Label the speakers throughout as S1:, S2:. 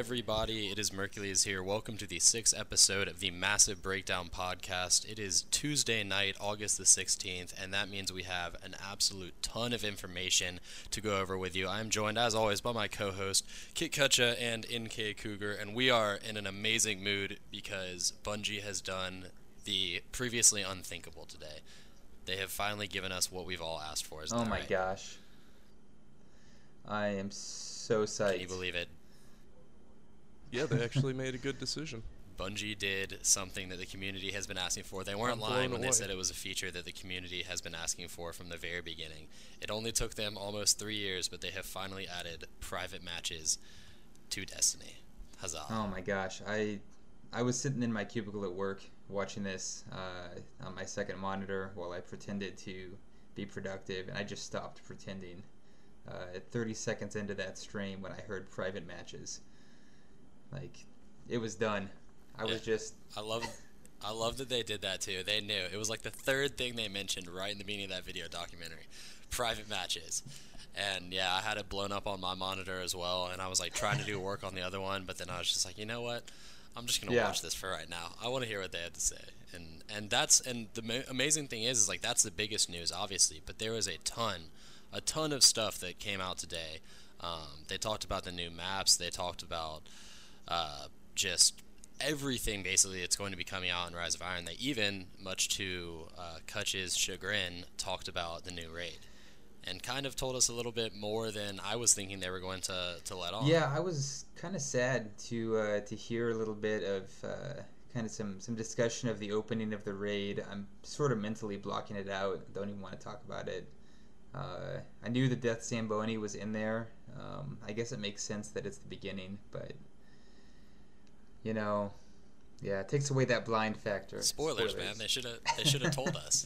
S1: everybody? It is Mercules here. Welcome to the sixth episode of the Massive Breakdown podcast. It is Tuesday night, August the 16th, and that means we have an absolute ton of information to go over with you. I am joined, as always, by my co-host, Kit Kutcha and NK Cougar, and we are in an amazing mood because Bungie has done the previously unthinkable today. They have finally given us what we've all asked for. Isn't
S2: Oh
S1: that
S2: my
S1: right?
S2: gosh. I am so psyched.
S1: Can you believe it?
S3: Yeah, they actually made a good decision.
S1: Bungie did something that the community has been asking for. They weren't
S3: I'm
S1: lying
S3: blown
S1: when they
S3: away.
S1: said it was a feature that the community has been asking for from the very beginning. It only took them almost 3 years, but they have finally added private matches to Destiny. Huzzah.
S2: Oh my gosh. I was sitting in my cubicle at work watching this on my second monitor while I pretended to be productive, and I just stopped pretending at 30 seconds into that stream when I heard private matches. Like, it was done. I was just...
S1: I love that they did that too. They knew. It was like the third thing they mentioned right in the beginning of that video documentary. Private matches. And yeah, I had it blown up on my monitor as well, and I was like trying to do work on the other one, but then I was just like, you know what? I'm just gonna watch this for right now. I want to hear what they had to say, and the amazing thing is like that's the biggest news, obviously. But there was a ton of stuff that came out today. They talked about the new maps. They talked about just everything basically that's going to be coming out in Rise of Iron. They even, much to Kutch's chagrin, talked about the new raid and kind of told us a little bit more than I was thinking they were going to let on.
S2: Yeah, I was kind of sad to hear a little bit of kind of some discussion of the opening of the raid. I'm sort of mentally blocking it out. Don't even want to talk about it. I knew the Death Zamboni was in there. I guess it makes sense that it's the beginning, but you know, yeah, it takes away that blind factor.
S1: Spoilers, man. They should have told us.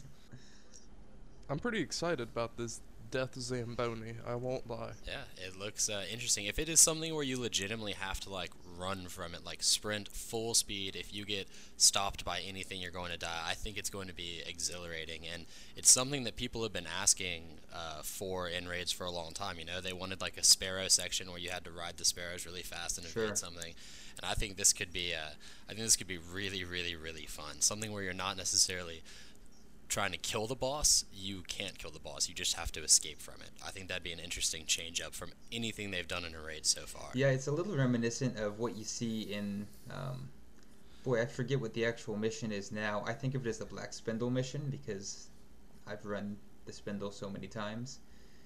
S3: I'm pretty excited about this Death Zamboni, I won't lie.
S1: Yeah, it looks interesting. If it is something where you legitimately have to like run from it, like sprint full speed, if you get stopped by anything, you're going to die. I think it's going to be exhilarating, and it's something that people have been asking for in raids for a long time. You know, they wanted like a sparrow section where you had to ride the sparrows really fast and evade something. And I think this could be really, really, really fun. Something where you're not necessarily trying to kill the boss. You can't kill the boss. You just have to escape from it. I think that'd be an interesting change up from anything they've done in a raid so far.
S2: Yeah, it's a little reminiscent of what you see in... boy, I forget what the actual mission is now. I think of it as the Black Spindle mission because I've run the Spindle so many times.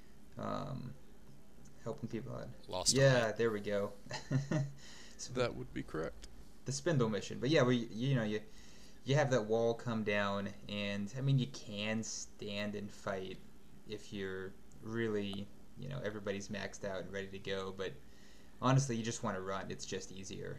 S2: Helping people out.
S1: Lost.
S2: Yeah, there we go.
S3: So that would be correct.
S2: The Spindle mission. But yeah, you have that wall come down, and I mean you can stand and fight if you're really, everybody's maxed out and ready to go, but honestly you just want to run. It's just easier.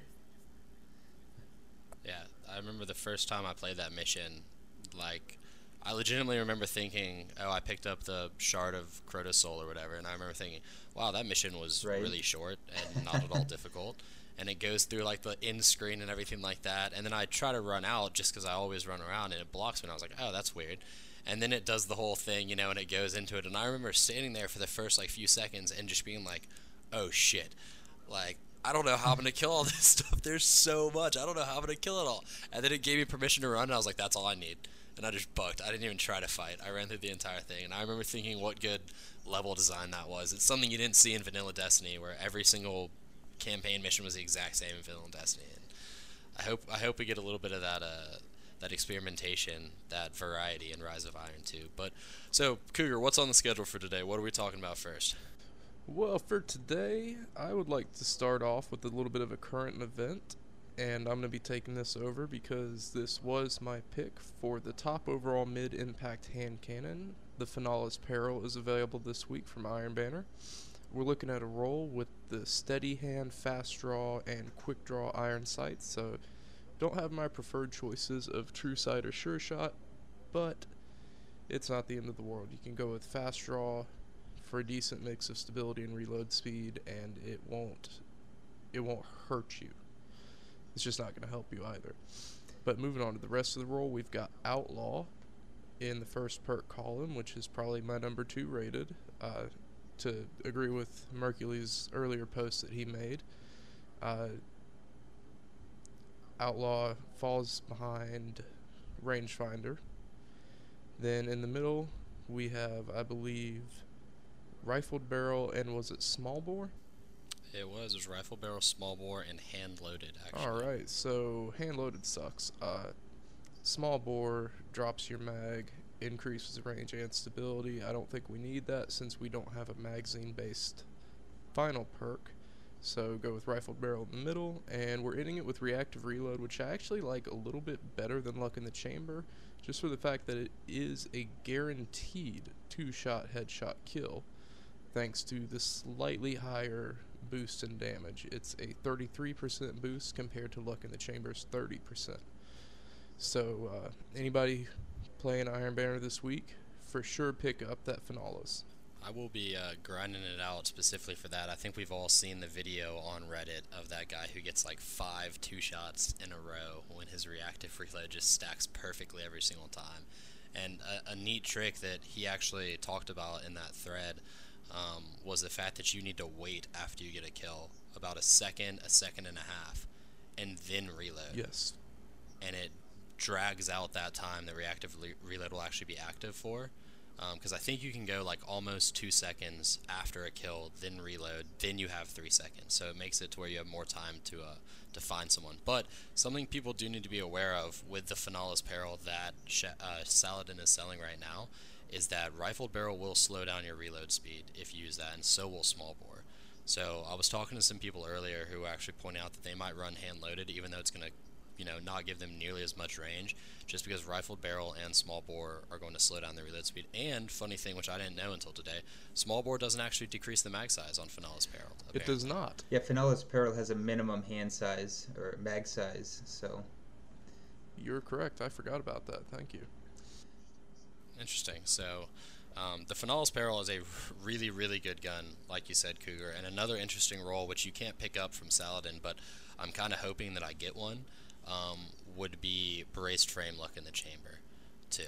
S1: Yeah, I remember the first time I played that mission, like I legitimately remember thinking, oh, I picked up the Shard of Crota Soul or whatever, and I remember thinking, wow, that mission was really short and not at all difficult. And it goes through like the end screen and everything like that, and then I try to run out just because I always run around, and it blocks me, and I was like, oh, that's weird. And then it does the whole thing, and it goes into it, and I remember standing there for the first like few seconds and just being like, oh shit, like I don't know how I'm gonna kill all this stuff. There's so much. I don't know how I'm gonna kill it all. And then it gave me permission to run, and I was like, that's all I need. And I just bucked. I didn't even try to fight. I ran through the entire thing, and I remember thinking what good level design that was. It's something you didn't see in Vanilla Destiny, where every single campaign mission was the exact same in Vanilla Destiny. And I hope we get a little bit of that experimentation, that variety in Rise of Iron too. But so Cougar, what's on the schedule for today? What are we talking about first?
S3: Well, for today, I would like to start off with a little bit of a current event, and I'm going to be taking this over because this was my pick for the top overall mid-impact hand cannon. The Finales Peril is available this week from Iron Banner. We're looking at a roll with the steady hand, fast draw, and quick draw iron sights, so don't have my preferred choices of true sight or sure shot, but it's not the end of the world. You can go with fast draw for a decent mix of stability and reload speed, and it won't hurt you. It's just not going to help you either. But moving on to the rest of the roll, we've got Outlaw in the first perk column, which is probably my number 2 rated. To agree with Mercules' earlier post that he made, Outlaw falls behind Rangefinder. Then in the middle, we have, I believe, Rifled Barrel, and was it Small Bore?
S1: It was Rifle Barrel, Small Bore, and Hand-Loaded, actually.
S3: Alright, so Hand-Loaded sucks. Small Bore drops your mag, increases range and stability. I don't think we need that since we don't have a magazine-based final perk. So go with Rifled Barrel in the middle, and we're ending it with Reactive Reload, which I actually like a little bit better than Luck in the Chamber, just for the fact that it is a guaranteed 2-shot headshot kill, thanks to the slightly higher boost in damage. It's a 33% boost compared to Luck in the Chamber's 30%. So anybody playing Iron Banner this week, for sure pick up that Finalis.
S1: I will be grinding it out specifically for that. I think we've all seen the video on Reddit of that guy who gets like 5 2-shots in a row when his reactive reload just stacks perfectly every single time. And a neat trick that he actually talked about in that thread was the fact that you need to wait after you get a kill about a second and a half, and then reload.
S3: Yes.
S1: And it drags out that time that reactive reload will actually be active for. Because I think you can go like almost 2 seconds after a kill, then reload, then you have 3 seconds. So it makes it to where you have more time to find someone. But something people do need to be aware of with the Finalis Peril that Saladin is selling right now is that Rifled Barrel will slow down your reload speed if you use that, and so will Small Bore. So I was talking to some people earlier who actually pointed out that they might run Hand-Loaded, even though it's going to not give them nearly as much range, just because Rifled Barrel and Small Bore are going to slow down their reload speed. And, funny thing, which I didn't know until today, Small Bore doesn't actually decrease the mag size on Finalis Peril. Apparently.
S3: It does not.
S2: Yeah, Finalis Peril has a minimum hand size, or mag size, so...
S3: You're correct. I forgot about that. Thank you.
S1: Interesting. So, the Finalis Peril is a really, really good gun, like you said, Cougar. And another interesting role, which you can't pick up from Saladin, but I'm kind of hoping that I get one, would be Braced Frame Luck in the Chamber, too.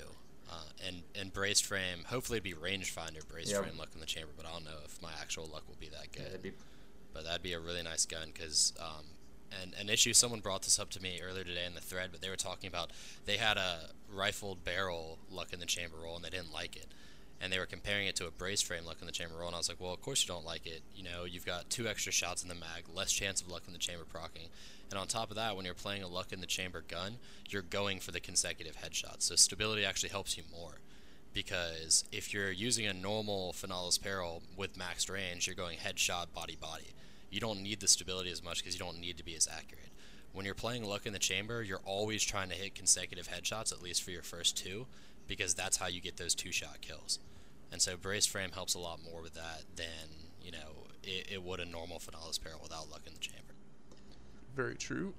S1: And Braced Frame, hopefully it'd be Rangefinder Braced Frame Luck in the Chamber, but I don't know if my actual luck will be that good.
S2: Yeah,
S1: but that'd be a really nice gun, because and an issue, someone brought this up to me earlier today in the thread, but they were talking about they had a Rifled Barrel Luck in the Chamber roll, and they didn't like it. And they were comparing it to a Braced Frame Luck in the Chamber roll, and I was like, well, of course you don't like it. You've got 2 extra shots in the mag, less chance of Luck in the Chamber proccing. And on top of that, when you're playing a Luck in the Chamber gun, you're going for the consecutive headshots. So stability actually helps you more. Because if you're using a normal Finalis Peril with maxed range, you're going headshot, body. You don't need the stability as much because you don't need to be as accurate. When you're playing Luck in the Chamber, you're always trying to hit consecutive headshots, at least for your first 2, because that's how you get those 2-shot kills. And so Braced Frame helps a lot more with that than, it would a normal Finalis Peril without Luck in the Chamber.
S3: Very true.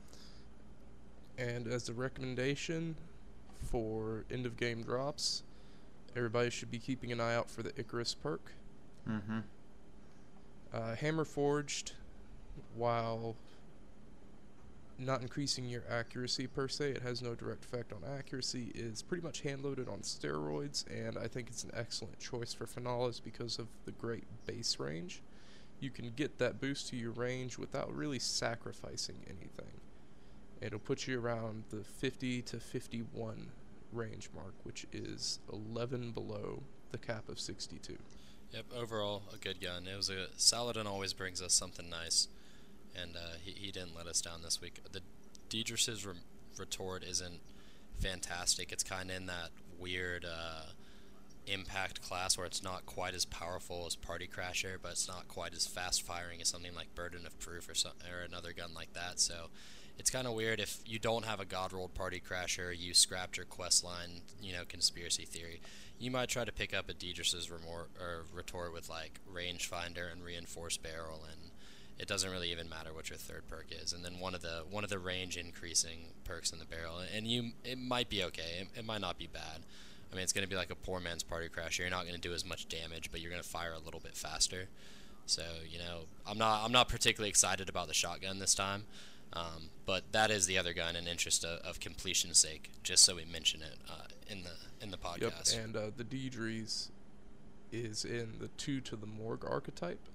S3: And as a recommendation for end-of-game drops, everybody should be keeping an eye out for the Icarus perk.
S2: Mm-hmm.
S3: Hammer Forged, while not increasing your accuracy per se, it has no direct effect on accuracy, is pretty much hand-loaded on steroids, and I think it's an excellent choice for Finalis because of the great base range. You can get that boost to your range without really sacrificing anything. It'll put you around the 50 to 51 range mark, which is 11 below the cap of 62.
S1: Yep, overall a good gun. It was Saladin always brings us something nice, and he didn't let us down this week. The Deidris' retort isn't fantastic. It's kind of in that weird impact class where it's not quite as powerful as Party Crasher, but it's not quite as fast firing as something like Burden of Proof or another gun like that. So it's kind of weird if you don't have a God rolled Party Crasher, you scrapped your quest line, conspiracy theory. You might try to pick up a Deidris' retort with like Rangefinder and Reinforced Barrel, and it doesn't really even matter what your third perk is. And then one of the range increasing perks in the barrel, and it might be okay. It might not be bad. I mean, it's going to be like a poor man's Party Crasher. You're not going to do as much damage, but you're going to fire a little bit faster. So, I'm not particularly excited about the shotgun this time, but that is the other gun in interest of completion's sake, just so we mention it in the podcast.
S3: Yep, and the Deidris is in the 2 to the Morgue archetype,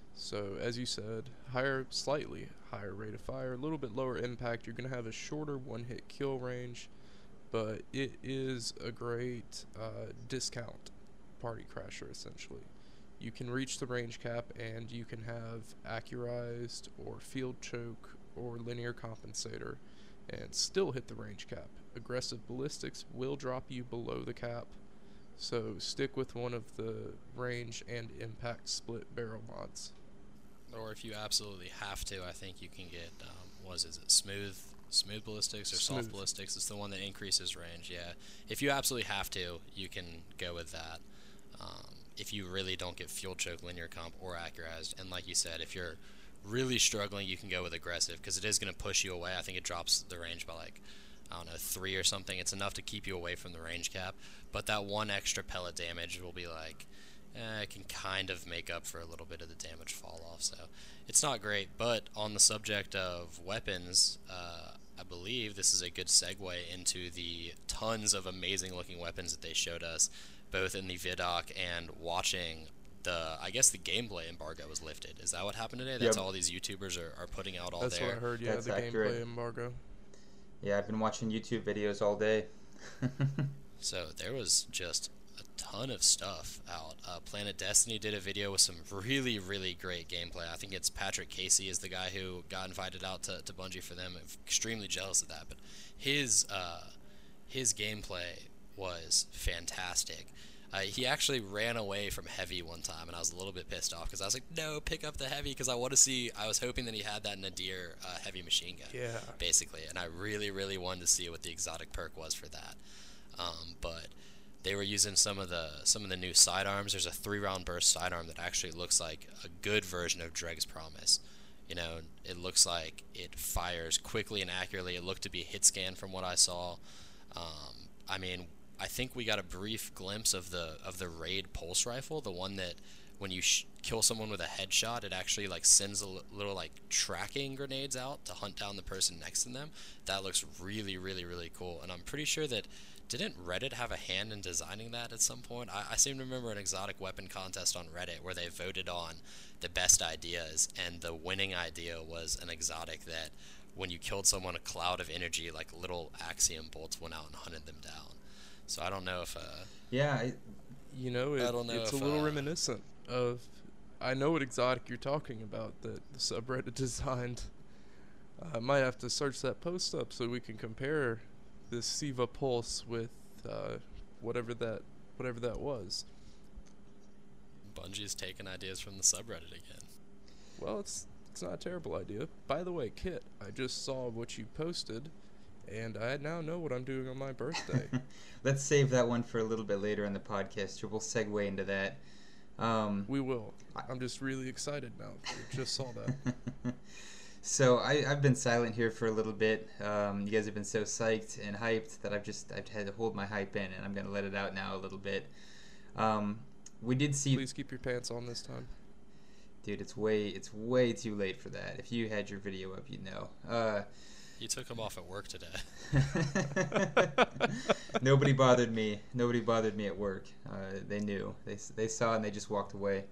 S3: So, as you said, slightly higher rate of fire, a little bit lower impact. You're going to have a shorter one-hit kill range, but it is a great discount party crasher, essentially. You can reach the range cap, and you can have accurized or field choke or linear compensator and still hit the range cap. Aggressive ballistics will drop you below the cap, so stick with one of the range and impact split barrel mods.
S1: Or if you absolutely have to, I think you can get, smooth ballistics or soft ballistics. It's the one that increases range, yeah. If you absolutely have to, you can go with that. If you really don't get field choke, linear comp, or accurized, and like you said, if you're really struggling, you can go with aggressive, because it is going to push you away. I think it drops the range by like, I don't know, 3 or something. It's enough to keep you away from the range cap, but that one extra pellet damage will be like, it can kind of make up for a little bit of the damage fall off, so it's not great. But on the subject of weapons, I believe this is a good segue into the tons of amazing looking weapons that they showed us, both in the vidoc and watching I guess the gameplay embargo was lifted. Is that what happened today? That's all these YouTubers are putting out all
S3: That's
S1: there?
S3: That's what I heard, yeah,
S2: That's
S3: the
S2: accurate.
S3: Gameplay embargo.
S2: Yeah, I've been watching YouTube videos all day.
S1: So there was just a ton of stuff out. Planet Destiny did a video with some really, really great gameplay. I think it's Patrick Casey is the guy who got invited out to Bungie for them. I'm extremely jealous of that, but his gameplay was fantastic. He actually ran away from Heavy one time, and I was a little bit pissed off because I was like, no, pick up the Heavy, because I want to see. I was hoping that he had that Nadir heavy machine gun, basically, and I really, really wanted to see what the exotic perk was for that. But they were using some of the new sidearms. There's a 3-round burst sidearm that actually looks like a good version of Dreg's Promise. You know, it looks like it fires quickly and accurately. It looked to be a hit scan from what I saw. I mean, I think we got a brief glimpse of the raid pulse rifle, the one that when you kill someone with a headshot, it actually like sends a little like tracking grenades out to hunt down the person next to them. That looks really, really, really cool, and I'm pretty sure that didn't Reddit have a hand in designing that at some point? I seem to remember an exotic weapon contest on Reddit where they voted on the best ideas, and the winning idea was an exotic that when you killed someone, a cloud of energy, like little axiom bolts, went out and hunted them down. So I don't know if
S3: it's a little reminiscent of, I know what exotic you're talking about that the subreddit designed. I might have to search that post up so we can compare this Siva Pulse with whatever that was.
S1: Bungie's taking ideas from the subreddit again.
S3: Well, it's not a terrible idea. By the way, Kit, I just saw what you posted, and I now know what I'm doing on my birthday.
S2: Let's save that one for a little bit later in the podcast. We'll segue into that.
S3: We will. I'm just really excited now. I just saw that.
S2: So I've been silent here for a little bit. You guys have been so psyched and hyped that I've had to hold my hype in, and I'm going to let it out now a little bit. We did see...
S3: Please keep your pants on this time.
S2: Dude, it's way too late for that. If you had your video up, you'd know.
S1: You took them off at work today.
S2: Nobody bothered me. Nobody bothered me at work. They knew. They saw and they just walked away.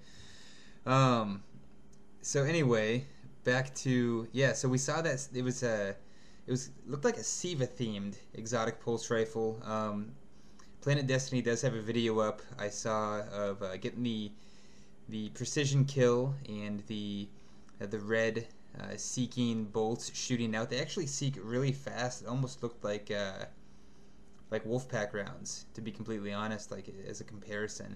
S2: So anyway, back to so we saw that it looked like a Siva themed exotic pulse rifle. Planet Destiny does have a video up I saw of getting the precision kill and the red seeking bolts shooting out. They actually seek really fast. It almost looked like Wolfpack rounds, to be completely honest, like as a comparison.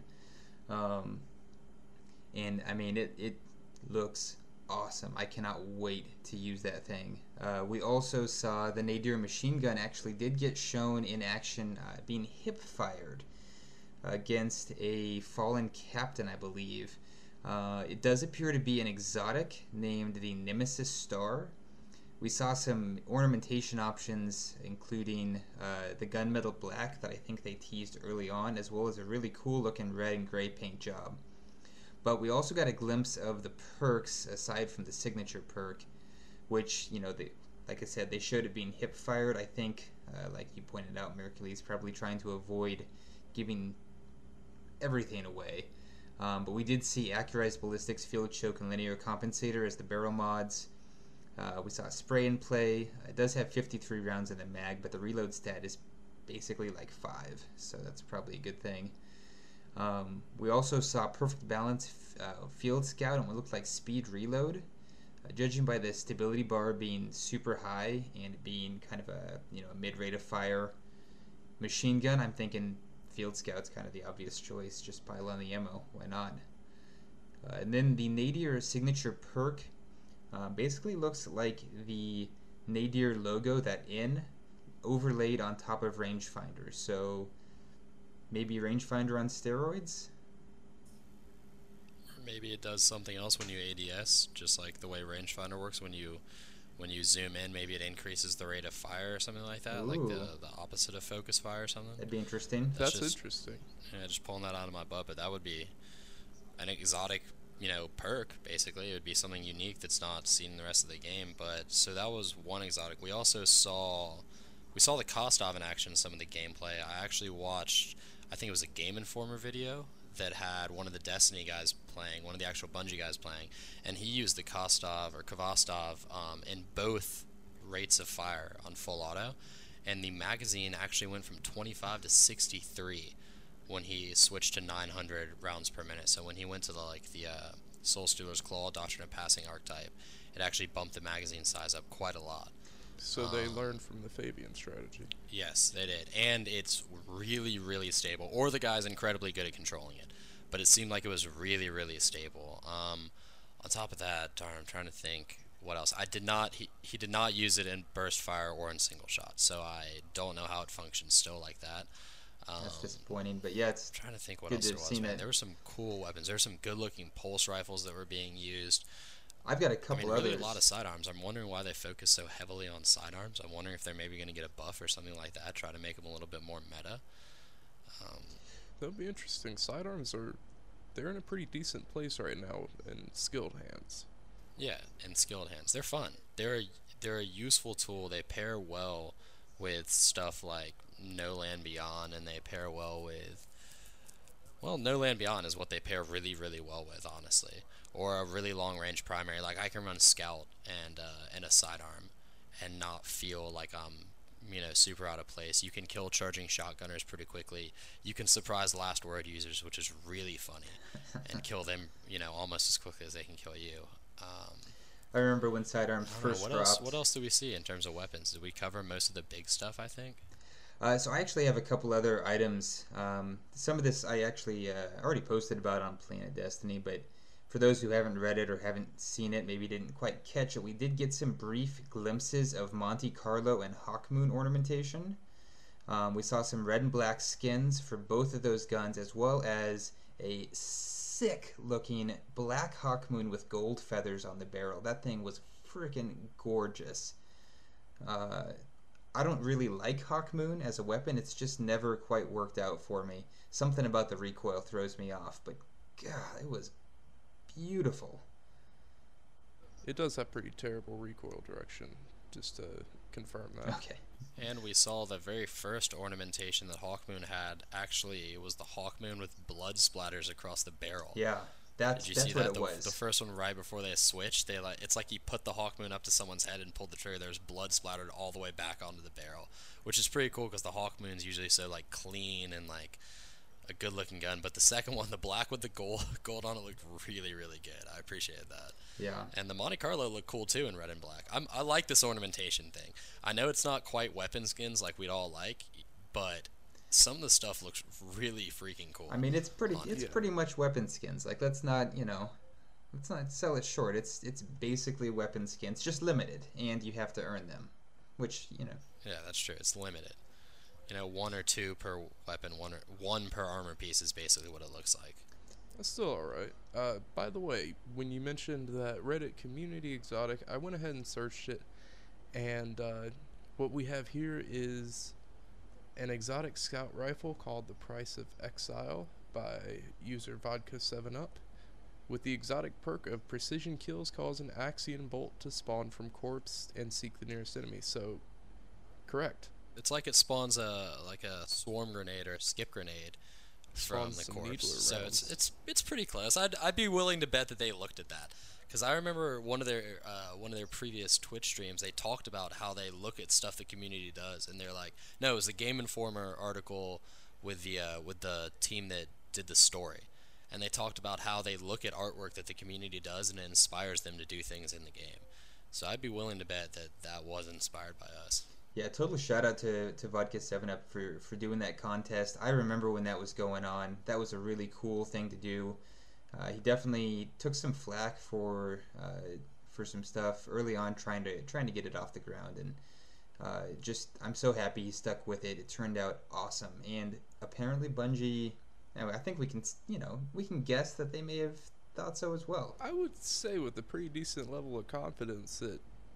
S2: And I mean, it looks awesome. I cannot wait to use that thing. We also saw the Nadir machine gun actually did get shown in action, being hip fired against a fallen captain, I believe. It does appear to be an exotic named the Nemesis Star. We saw some ornamentation options, including the gunmetal black that I think they teased early on, as well as a really cool looking red and gray paint job. But we also got a glimpse of the perks aside from the signature perk, which, like I said, they showed it being hip fired. I think, like you pointed out, Mercules probably trying to avoid giving everything away. But we did see Accurized Ballistics, Field Choke, and Linear Compensator as the barrel mods. We saw Spray and Play. It does have 53 rounds in the mag, but the reload stat is basically like 5, so that's probably a good thing. We also saw Perfect Balance, Field Scout, and what looked like Speed Reload. Judging by the stability bar being super high and being kind of a mid-rate of fire machine gun, I'm thinking Field Scout's kind of the obvious choice. Just pile on the ammo, why not? And then the Nadir signature perk basically looks like the Nadir logo, that N, overlaid on top of Rangefinder. So maybe Rangefinder on steroids?
S1: Maybe it does something else when you ADS, just like the way Rangefinder works. When you zoom in, maybe it increases the rate of fire or something like that. Ooh. Like the opposite of focus fire or something.
S2: That'd be interesting.
S3: That's interesting.
S1: Yeah, just pulling that out of my butt, but that would be an exotic, perk, basically. It would be something unique that's not seen in the rest of the game. But so that was one exotic. We also saw the Kostov in action in some of the gameplay. I actually watched, I think it was a Game Informer video that had one of the Destiny guys playing, one of the actual Bungie guys playing, and he used the Kostov or Kvastov in both rates of fire on full auto, and the magazine actually went from 25 to 63 when he switched to 900 rounds per minute. So when he went to the Soul Stealer's Claw, Doctrine of Passing archetype, it actually bumped the magazine size up quite a lot.
S3: So they learned from the Fabian strategy.
S1: Yes, they did. And it's really, really stable. Or the guy's incredibly good at controlling it. But it seemed like it was really, really stable. On top of that, darn, I'm trying to think what else. He did not use it in burst fire or in single shot. So I don't know how it functions still like that.
S2: That's disappointing. But yeah, it's
S1: I'm trying to think what else there was. Man, there were some cool weapons. There were some good-looking pulse rifles that were being used.
S2: I've got a couple others.
S1: Really a lot of sidearms. I'm wondering why they focus so heavily on sidearms. I'm wondering if they're maybe going to get a buff or something like that, try to make them a little bit more meta.
S3: That would be interesting. Sidearms they're in a pretty decent place right now in skilled hands.
S1: Yeah, in skilled hands. They're fun. They're a useful tool. They pair well with stuff like No Land Beyond, and they pair well with... Well, No Land Beyond is what they pair really, really well with, honestly. Or a really long-range primary. Like, I can run Scout and a sidearm and not feel like I'm, super out of place. You can kill charging shotgunners pretty quickly. You can surprise last word users, which is really funny, and kill them, almost as quickly as they can kill you.
S2: I remember when sidearms first dropped.
S1: What else do we see in terms of weapons? Did we cover most of the big stuff, I think?
S2: So I actually have a couple other items. Some of this I actually already posted about on Planet Destiny, but for those who haven't read it or haven't seen it, maybe didn't quite catch it, we did get some brief glimpses of Monte Carlo and Hawkmoon ornamentation. We saw some red and black skins for both of those guns, as well as a sick-looking black Hawkmoon with gold feathers on the barrel. That thing was freaking gorgeous. I don't really like Hawkmoon as a weapon. It's just never quite worked out for me. Something about the recoil throws me off, but God, it was beautiful.
S3: It does have pretty terrible recoil direction, just to confirm that.
S2: Okay.
S1: And we saw the very first ornamentation that Hawkmoon had. Actually, it was the Hawkmoon with blood splatters across the barrel.
S2: Yeah, that's what it was.
S1: The first one right before they switched, it's like you put the Hawkmoon up to someone's head and pulled the trigger. There's blood splattered all the way back onto the barrel, which is pretty cool because the Hawkmoon's usually so clean and a good-looking gun. But the second one, the black with the gold on it, looked really, really good. I appreciated that.
S2: Yeah.
S1: And the Monte Carlo looked cool too in red and black. I like this ornamentation thing. I know it's not quite weapon skins like we'd all like, but some of the stuff looks really freaking cool.
S2: I mean, it's pretty much weapon skins. Let's not sell it short. It's basically weapon skins, just limited, and you have to earn them, which.
S1: Yeah, that's true. It's limited. One or two per weapon, one per armor piece is basically what it looks like.
S3: That's still alright. By the way, when you mentioned that Reddit community exotic, I went ahead and searched it, and what we have here is an exotic scout rifle called the Price of Exile by user Vodka7up, with the exotic perk of precision kills cause an Axion bolt to spawn from corpse and seek the nearest enemy. So, correct.
S1: It's like it spawns a swarm grenade or a skip grenade from the corpse. So it's pretty close. I'd be willing to bet that they looked at that, because I remember one of their previous Twitch streams, they talked about how they look at stuff the community does, and they're like, no, it was the Game Informer article with the team that did the story, and they talked about how they look at artwork that the community does and it inspires them to do things in the game. So I'd be willing to bet that that was inspired by us.
S2: Yeah, total shout out to Vodka 7up for doing that contest. I remember when that was going on. That was a really cool thing to do. He definitely took some flack for some stuff early on, trying to get it off the ground, and I'm so happy he stuck with it. It turned out awesome, and apparently Bungie. Anyway, I think we can guess that they may have thought so as well.
S3: I would say with a pretty decent level of confidence that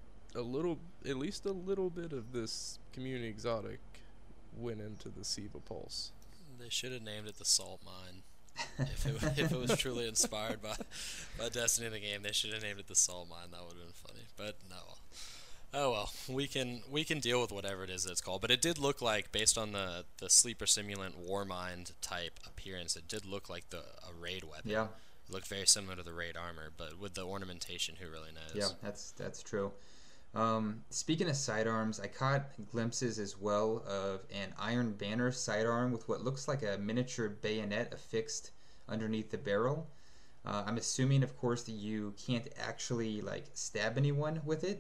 S3: at least a little bit of this community exotic went into the Siva Pulse.
S1: They should have named it the Salt Mine. If it was truly inspired by Destiny in the game, they should have named it the Salt Mine. That would have been funny. But no. Oh well, we can deal with whatever it is that it's called. But it did look like, based on the Sleeper Simulant Warmind type appearance, it did look like a raid weapon.
S2: Yeah.
S1: It looked very similar to the raid armor, but with the ornamentation, who really knows?
S2: Yeah, that's true. Speaking of sidearms, I caught glimpses as well of an Iron Banner sidearm with what looks like a miniature bayonet affixed underneath the barrel. I'm assuming, of course, that you can't actually stab anyone with it.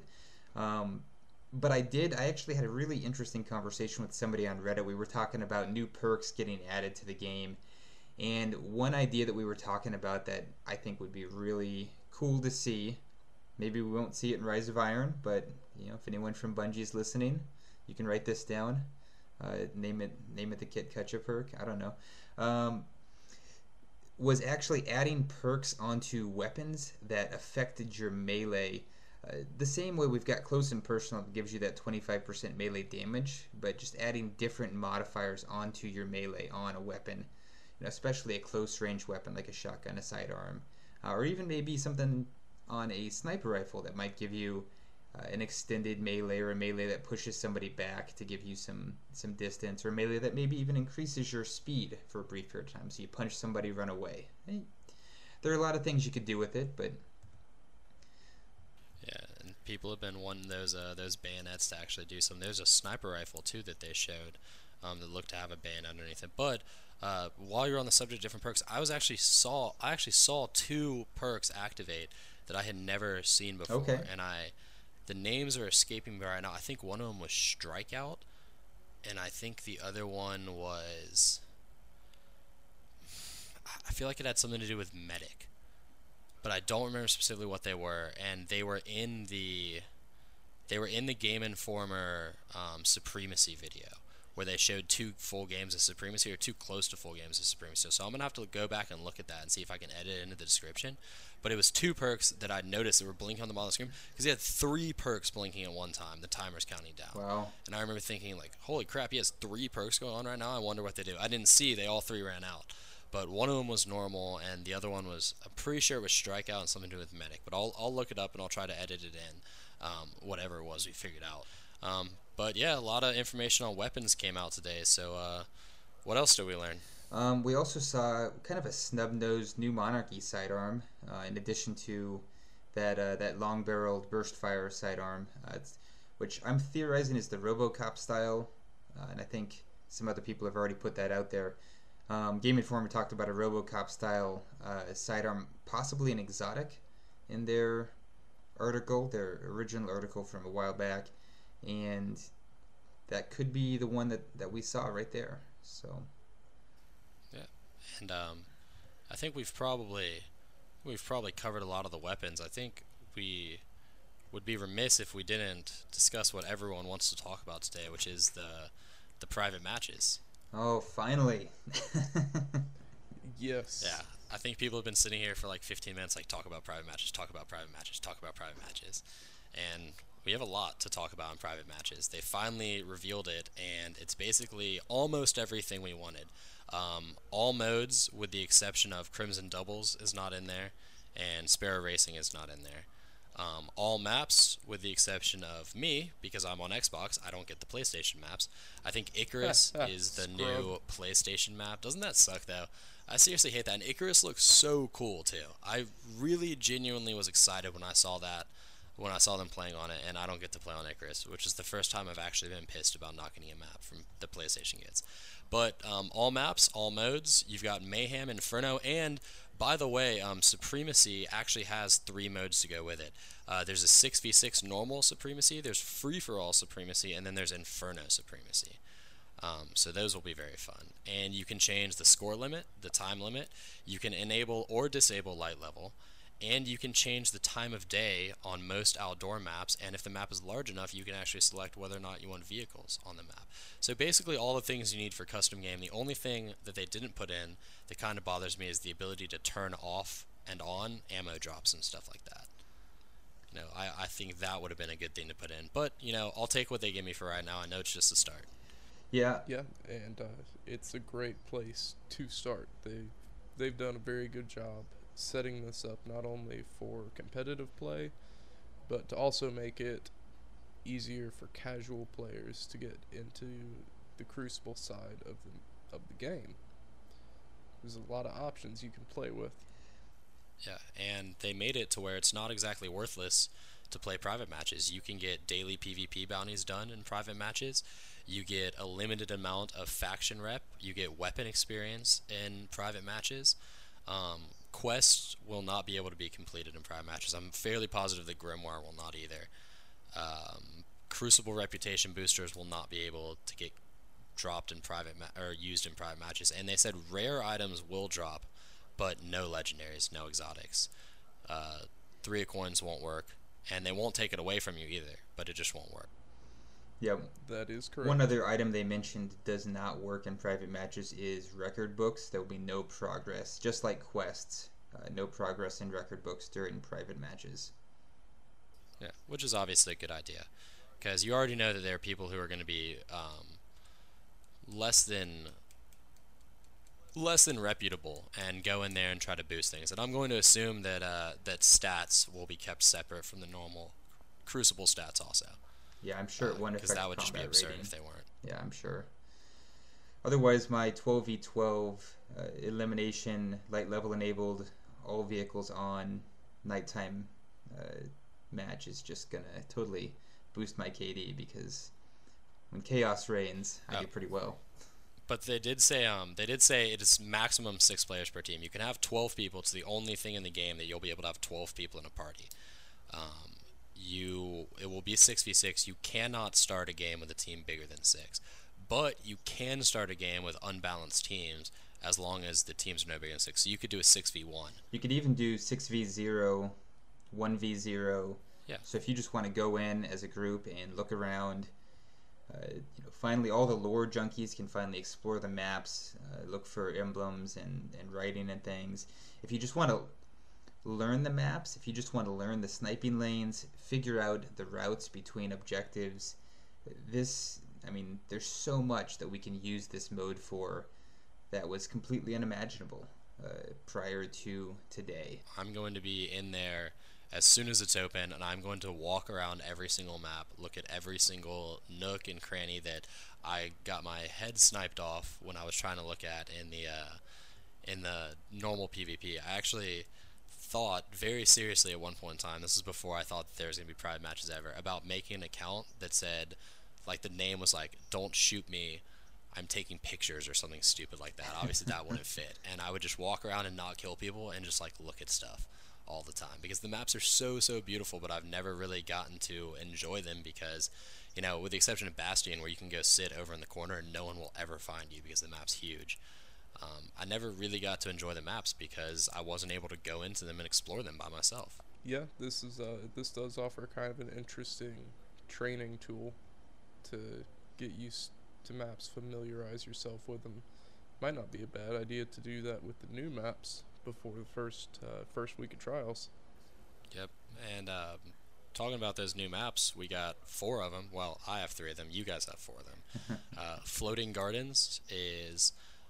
S2: But I actually had a really interesting conversation with somebody on Reddit. We were talking about new perks getting added to the game. And one idea that we were talking about that I think would be really cool to see, maybe we won't see it in Rise of Iron, but if anyone from Bungie is listening, you can write this down. Name it the Kit Kutcha perk. I don't know. Was actually adding perks onto weapons that affected your melee. The same way we've got close and personal that gives you that 25% melee damage, but just adding different modifiers onto your melee on a weapon, especially a close range weapon like a shotgun, a sidearm, or even maybe something on a sniper rifle that might give you an extended melee, or a melee that pushes somebody back to give you some distance, or a melee that maybe even increases your speed for a brief period of time, so you punch somebody, run away. There are a lot of things you could do with it, but
S1: yeah, and people have been wanting those bayonets to actually do something. There's a sniper rifle too that they showed that looked to have a bayonet underneath it. But while you're on the subject of different perks, I actually saw two perks activate that I had never seen before.
S2: Okay.
S1: And the names are escaping me right now. I think one of them was Strikeout, and I think the other one was, I feel like it had something to do with Medic, but I don't remember specifically what they were. And they were in the Game Informer Supremacy video, where they showed 2 full games of Supremacy, or 2 close to full games of Supremacy. So I'm going to have to go back and look at that and see if I can edit it into the description. But it was 2 perks that I noticed that were blinking on the bottom of the screen, because he had 3 perks blinking at one time. The timer's counting down.
S2: Wow.
S1: And I remember thinking, holy crap, he has 3 perks going on right now. I wonder what they do. I didn't see. They all 3 ran out. But one of them was normal, and the other one was, I'm pretty sure it was Strikeout and something to do with Medic. But I'll look it up, and I'll try to edit it in, whatever it was we figured out. But yeah, a lot of information on weapons came out today. So what else did we learn?
S2: We also saw kind of a snub-nosed New Monarchy sidearm, in addition to that long-barreled burst-fire sidearm, which I'm theorizing is the RoboCop style, and I think some other people have already put that out there. Game Informer talked about a RoboCop style sidearm, possibly an exotic, in their original article from a while back, and that could be the one that we saw right there. So
S1: yeah, and I think we've probably covered a lot of the weapons. I think we would be remiss if we didn't discuss what everyone wants to talk about today, which is the private matches.
S2: Oh, finally.
S3: Yes.
S1: Yeah, I think people have been sitting here for 15 minutes, talk about private matches, talk about private matches, talk about private matches, and we have a lot to talk about in private matches. They finally revealed it, and it's basically almost everything we wanted. All modes, with the exception of Crimson Doubles, is not in there, and Sparrow Racing is not in there. All maps, with the exception of me, because I'm on Xbox, I don't get the PlayStation maps. I think Icarus is the new PlayStation map. Doesn't that suck, though? I seriously hate that. And Icarus looks so cool, too. I really genuinely was excited when I saw that, when I saw them playing on it, and I don't get to play on Icarus, which is the first time I've actually been pissed about not getting a map from the PlayStation gets. But all maps, all modes, you've got Mayhem, Inferno, and by the way, Supremacy actually has 3 modes to go with it. There's a 6v6 normal Supremacy, there's free-for-all Supremacy, and then there's Inferno Supremacy. So those will be very fun. And you can change the score limit, the time limit, you can enable or disable light level, and you can change the time of day on most outdoor maps, and if the map is large enough, you can actually select whether or not you want vehicles on the map. So basically all the things you need for custom game. The only thing that they didn't put in that kind of bothers me is the ability to turn off and on ammo drops and stuff like that. You know, I think that would have been a good thing to put in, but you know, I'll take what they give me for right now. I know it's just a start.
S2: Yeah,
S3: and it's a great place to start. They've done a very good job setting this up not only for competitive play, but to also make it easier for casual players to get into the Crucible side of the game. There's a lot of options you can play with.
S1: Yeah, and they made it to where it's not exactly worthless to play private matches. You can get daily PvP bounties done in private matches. You get a limited amount of faction rep. You get weapon experience in private matches. Quests will not be able to be completed in private matches. I'm fairly positive that Grimoire will not either. Crucible reputation boosters will not be able to get dropped in private or used in private matches. And they said rare items will drop, but no legendaries, no exotics. 3 of coins won't work, and they won't take it away from you either, but it just won't work.
S2: Yeah,
S3: that is correct.
S2: One other item they mentioned does not work in private matches is record books. There will be no progress, just like quests. No progress in record books during private matches.
S1: Yeah, which is obviously a good idea, because you already know that there are people who are going to be less than reputable and go in there and try to boost things. And I'm going to assume that that stats will be kept separate from the normal Crucible stats also.
S2: Yeah, I'm sure it won't affect
S1: because that would just be absurd
S2: rating
S1: if they weren't.
S2: Yeah, I'm sure. Otherwise, my 12v12 elimination, light level enabled, all vehicles on, nighttime match is just gonna totally boost my KD, because when chaos reigns, I do pretty well.
S1: But they did say it is maximum 6 players per team. You can have 12 people. It's the only thing in the game that you'll be able to have 12 people in a party. It will be 6v6. You cannot start a game with a team bigger than 6, but you can start a game with unbalanced teams as long as the teams are no bigger than 6. So you could do a 6v1.
S2: You could even do 6v0, 1v0.
S1: Yeah.
S2: So if you just want to go in as a group and look around, finally all the lore junkies can finally explore the maps, look for emblems and writing and things. If you just want to learn the maps, if you just want to learn the sniping lanes, figure out the routes between objectives, there's so much that we can use this mode for that was completely unimaginable prior to today.
S1: I'm going to be in there as soon as it's open, and I'm going to walk around every single map, look at every single nook and cranny that I got my head sniped off when I was trying to look at in the normal PvP. I actually thought very seriously at one point in time, this is before I thought that there was going to be private matches ever, about making an account that said, like, the name was like, "Don't shoot me, I'm taking pictures," or something stupid like that. Obviously that wouldn't fit, and I would just walk around and not kill people and just like look at stuff all the time, because the maps are so beautiful, but I've never really gotten to enjoy them because, you know, with the exception of Bastion, where you can go sit over in the corner and no one will ever find you because the map's huge. I never really got to enjoy the maps because I wasn't able to go into them and explore them by myself.
S3: Yeah, this does offer kind of an interesting training tool to get used to maps, familiarize yourself with them. Might not be a bad idea to do that with the new maps before the first week of trials.
S1: Yep, and talking about those new maps, we got 4 of them. Well, I have 3 of them. You guys have 4 of them. Floating Gardens is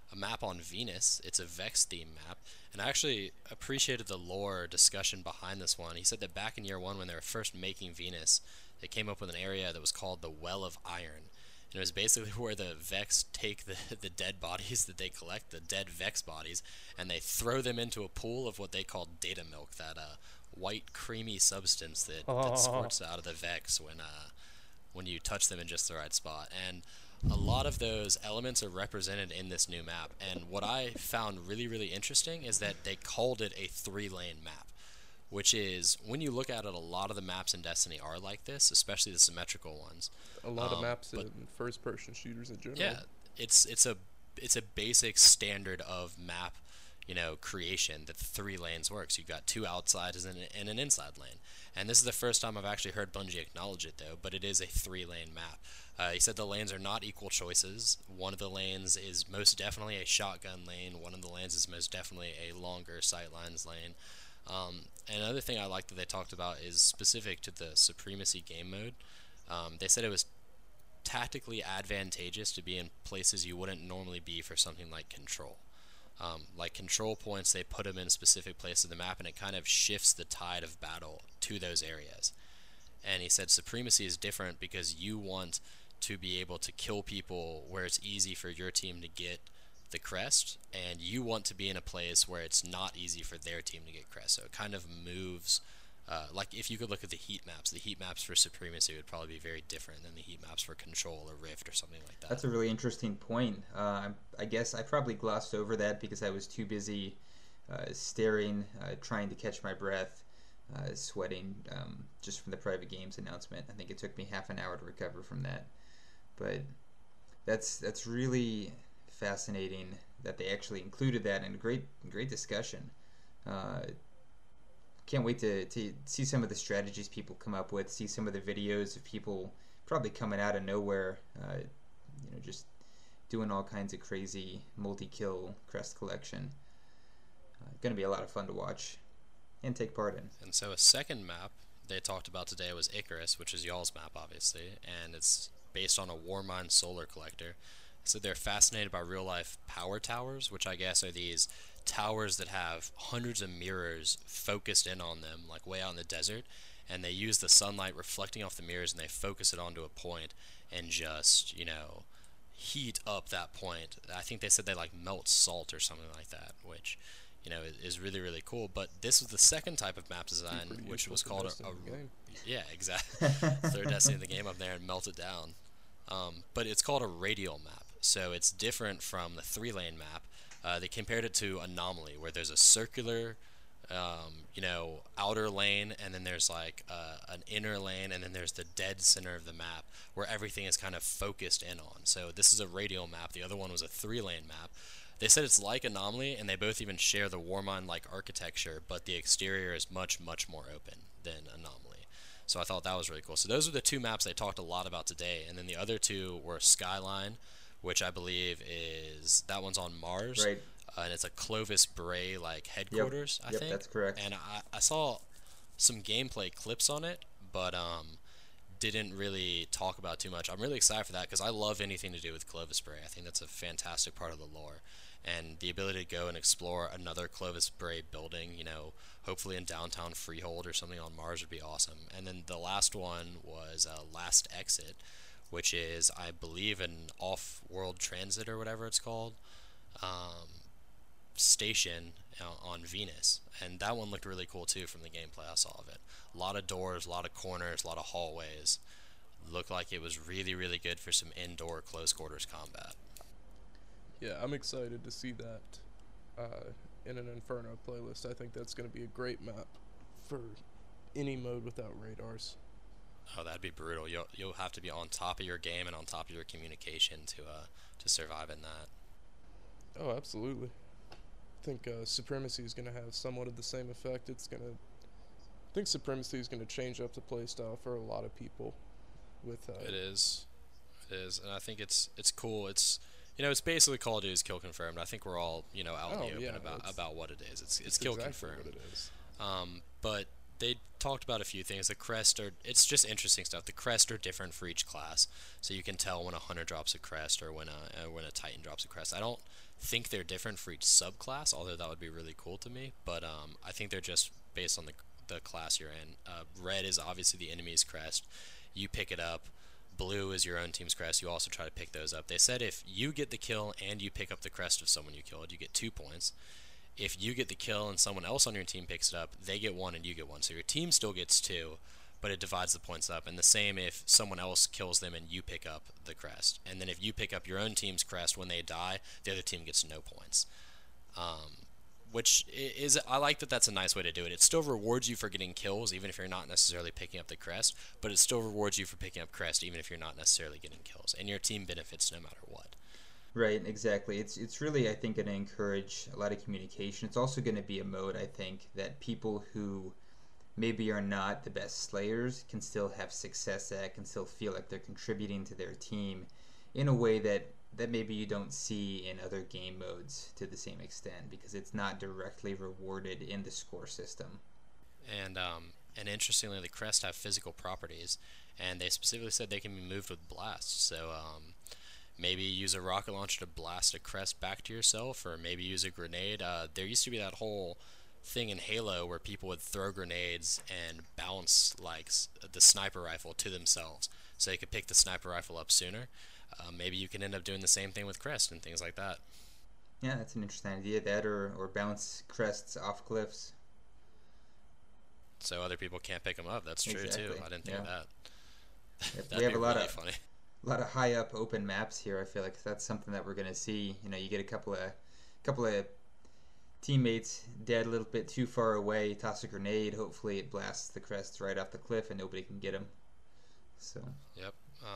S1: a map on Venus. It's a Vex theme map, and I actually appreciated the lore discussion behind this one. He said that back in year one, when they were first making Venus, they came up with an area that was called the Well of Iron. And it was basically where the Vex take the dead bodies that they collect, the dead Vex bodies, and they throw them into a pool of what they call data milk, that white creamy substance that squirts out of the Vex when you touch them in just the right spot. And a lot of those elements are represented in this new map. And what I found really, really interesting is that they called it a 3-lane map, which is, when you look at it, a lot of the maps in Destiny are like this, especially the symmetrical ones.
S3: A lot of maps in first-person shooters in general.
S1: Yeah, it's a basic standard of map, creation, that the 3 lanes works. You've got 2 outside and an inside lane. And this is the first time I've actually heard Bungie acknowledge it, though, but it is a 3-lane map. He said the lanes are not equal choices. One of the lanes is most definitely a shotgun lane. One of the lanes is most definitely a longer sightlines lane. And another thing I like that they talked about is specific to the Supremacy game mode. They said it was tactically advantageous to be in places you wouldn't normally be for something like Control. Like control points, they put them in specific places of the map, and it kind of shifts the tide of battle to those areas. And he said Supremacy is different because you want to be able to kill people where it's easy for your team to get the crest, and you want to be in a place where it's not easy for their team to get crest. So it kind of moves, like if you could look at the heat maps for Supremacy would probably be very different than the heat maps for Control or Rift or something like that.
S2: That's a really interesting point. I guess I probably glossed over that because I was too busy staring, trying to catch my breath, sweating just from the private games announcement. I think it took me half an hour to recover from that. But that's really fascinating that they actually included that in a great discussion. Can't wait to see some of the strategies people come up with, see some of the videos of people probably coming out of nowhere, just doing all kinds of crazy multi-kill crest collection. Going to be a lot of fun to watch and take part in.
S1: And so a second map they talked about today was Icarus, which is y'all's map, obviously, and it's based on a Warmind solar collector. So they're fascinated by real-life power towers, which I guess are these towers that have hundreds of mirrors focused in on them, like way out in the desert, and they use the sunlight reflecting off the mirrors, and they focus it onto a point and just, heat up that point. I think they said they melt salt or something like that, which is really, really cool. But this was the second type of map design, which was called yeah, exactly. Throw Destiny in the game up there and melt it down. But it's called a radial map, so it's different from the 3-lane map. They compared it to Anomaly, where there's a circular, outer lane, and then there's an inner lane, and then there's the dead center of the map, where everything is kind of focused in on. So this is a radial map. The other one was a 3-lane map. They said it's like Anomaly, and they both even share the Warmind-like architecture, but the exterior is much, much more open than Anomaly. So I thought that was really cool. So those are the 2 maps they talked a lot about today, and then the other 2 were Skyline, which I believe is, that one's on Mars,
S2: right?
S1: And it's a Clovis Bray headquarters.
S2: Yep,
S1: I think
S2: that's correct.
S1: And I saw some gameplay clips on it, but didn't really talk about too much. I'm really excited for that because I love anything to do with Clovis Bray. I think that's a fantastic part of the lore. And the ability to go and explore another Clovis Bray building, hopefully in downtown Freehold or something on Mars would be awesome. And then the last one was Last Exit, which is, I believe, an off-world transit or whatever it's called, station on Venus. And that one looked really cool too from the gameplay I saw of it. A lot of doors, a lot of corners, a lot of hallways. Looked like it was really, really good for some indoor close quarters combat.
S3: Yeah, I'm excited to see that in an Inferno playlist. I think that's going to be a great map for any mode without radars.
S1: Oh, that'd be brutal. You'll have to be on top of your game and on top of your communication to survive in that.
S3: Oh, absolutely. I think Supremacy is going to have somewhat of the same effect. I think Supremacy is going to change up the playstyle for a lot of people.
S1: It is, and I think it's cool. It's basically Call of Duty's Kill Confirmed. I think we're all out in the open about what it is. It's Kill
S3: exactly
S1: Confirmed.
S3: what it is.
S1: But they talked about a few things. The crest are, it's just interesting stuff. The crest are different for each class, so you can tell when a hunter drops a crest or when a titan drops a crest. I don't think they're different for each subclass, although that would be really cool to me. But I think they're just based on the class you're in. Red is obviously the enemy's crest. You pick it up. Blue is your own team's crest. You also try to pick those up. They said if you get the kill and you pick up the crest of someone you killed, you get 2 points. If you get the kill and someone else on your team picks it up, they get 1 and you get 1. So your team still gets 2, but it divides the points up. And the same if someone else kills them and you pick up the crest. And then if you pick up your own team's crest when they die, the other team gets no points. Which is, I like that that's a nice way to do it. It still rewards you for getting kills, even if you're not necessarily picking up the crest, but it still rewards you for picking up crest, even if you're not necessarily getting kills. And your team benefits no matter what.
S2: Right, exactly. It's really, I think, going to encourage a lot of communication. It's also going to be a mode, I think, that people who maybe are not the best slayers can still have success at, can still feel like they're contributing to their team in a way that maybe you don't see in other game modes to the same extent, because it's not directly rewarded in the score system.
S1: And interestingly, the crest have physical properties, and they specifically said they can be moved with blasts. So maybe use a rocket launcher to blast a crest back to yourself, or maybe use a grenade. There used to be that whole thing in Halo where people would throw grenades and bounce like the sniper rifle to themselves, so they could pick the sniper rifle up sooner. Maybe you can end up doing the same thing with crest and things like that.
S2: Yeah, that's an interesting idea. That or bounce crests off cliffs.
S1: So other people can't pick them up. That's true too. I didn't think of that.
S2: Yep. We have a lot of high up open maps here. I feel like that's something that we're gonna see. You know, you get a couple of teammates dead a little bit too far away. Toss a grenade. Hopefully, it blasts the crests right off the cliff and nobody can get them. So.
S1: Yep.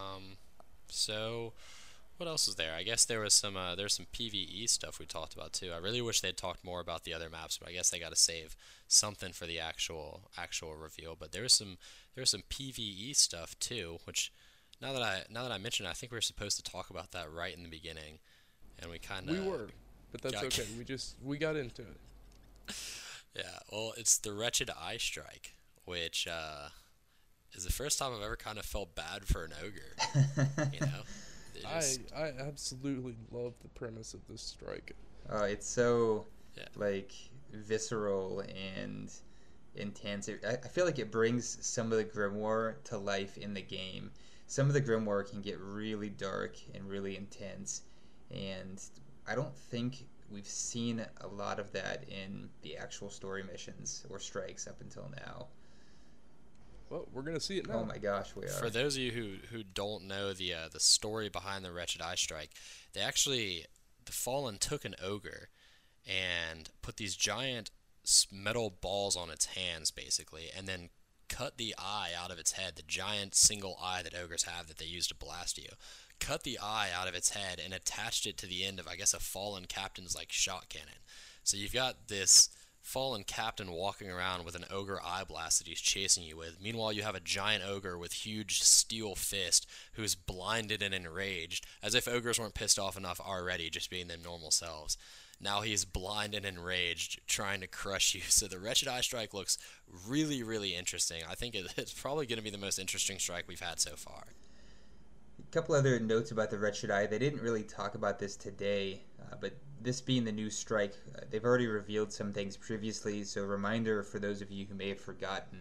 S1: So, what else is there? I guess there's some PvE stuff we talked about too. I really wish they'd talked more about the other maps, but I guess they got to save something for the actual reveal. But there was some PvE stuff too, which now that I mention it, I think we were supposed to talk about that right in the beginning, and we
S3: were, but that's okay. We got into it.
S1: Yeah. Well, it's the Wretched Eye Strike, which is the first time I've ever kind of felt bad for an ogre. You know,
S3: I absolutely love the premise of this strike.
S2: It's so like visceral and intense. I feel like it brings some of the grimoire to life in the game. Some of the grimoire can get really dark and really intense, and I don't think we've seen a lot of that in the actual story missions or strikes up until now.
S3: Well, we're gonna see it now.
S2: Oh my gosh, we are.
S1: For those of you who don't know the story behind the Wretched Eye Strike, the Fallen took an ogre and put these giant metal balls on its hands, basically, and then cut the eye out of its head, the giant single eye that ogres have that they use to blast you. Cut the eye out of its head and attached it to the end of, I guess, a Fallen captain's like shot cannon. So you've got this Fallen captain walking around with an ogre eye blast that he's chasing you with. Meanwhile, you have a giant ogre with huge steel fist who's blinded and enraged, as if ogres weren't pissed off enough already just being their normal selves. Now he's blind and enraged, trying to crush you. So the Wretched Eye Strike looks really, really interesting. I think it's probably going to be the most interesting strike we've had so far.
S2: A couple other notes about the Wretched Eye. They didn't really talk about this today, but this being the new strike, they've already revealed some things previously, so reminder for those of you who may have forgotten.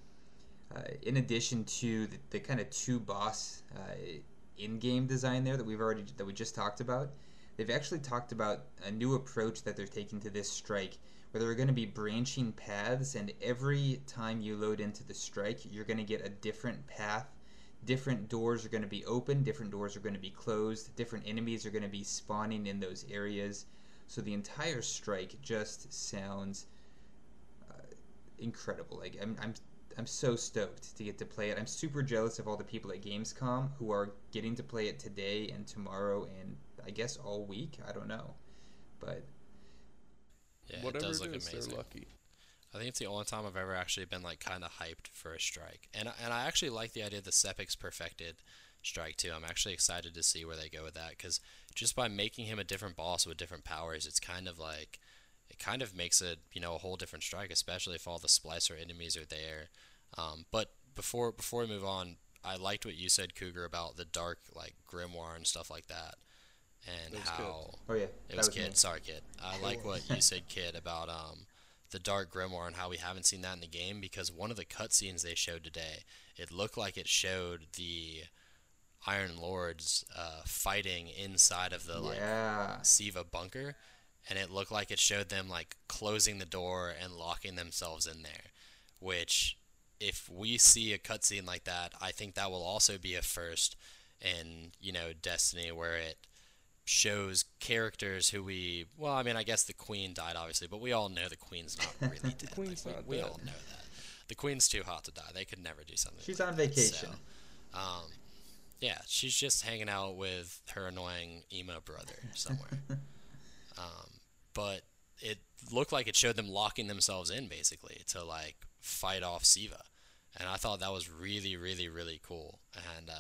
S2: In addition to the kind of two boss in-game design there that we just talked about, they've actually talked about a new approach that they're taking to this strike, where there are going to be branching paths, and every time you load into the strike, you're going to get a different path. Different doors are going to be open, different doors are going to be closed, different enemies are going to be spawning in those areas. So the entire strike just sounds incredible. Like I'm so stoked to get to play it. I'm super jealous of all the people at Gamescom who are getting to play it today and tomorrow and I guess all week. I don't know, but
S1: yeah,
S3: whatever
S1: it does look
S3: amazing. They're lucky.
S1: I think it's the only time I've ever actually been like kind of hyped for a strike, and I actually like the idea of the Sepix perfected strike too. I'm actually excited to see where they go with that, because just by making him a different boss with different powers, it kind of makes it, you know, a whole different strike, especially if all the splicer enemies are there. But before we move on, I liked what you said, Cougar, about the dark, like, grimoire and stuff like that, and how
S2: oh yeah,
S1: it was
S2: me.
S1: Kid. Sorry, Kid. I like what you said, Kid, about the dark grimoire and how we haven't seen that in the game, because one of the cutscenes they showed today, it looked like it showed the Iron Lords fighting inside of the Siva bunker, and it looked like it showed them like closing the door and locking themselves in there, which if we see a cutscene like that, I think that will also be a first in, you know, Destiny, where it shows characters who well, I mean, I guess the Queen died, obviously, but we all know the Queen's not really dead.
S3: The Queen's
S1: like,
S3: not
S1: we
S3: dead.
S1: all know that. The Queen's too hot to die. They could never do something
S2: She's
S1: like
S2: on
S1: that.
S2: vacation.
S1: So, yeah, she's just hanging out with her annoying emo brother somewhere. But it looked like it showed them locking themselves in, basically, to, like, fight off Siva. And I thought that was really, really, really cool. And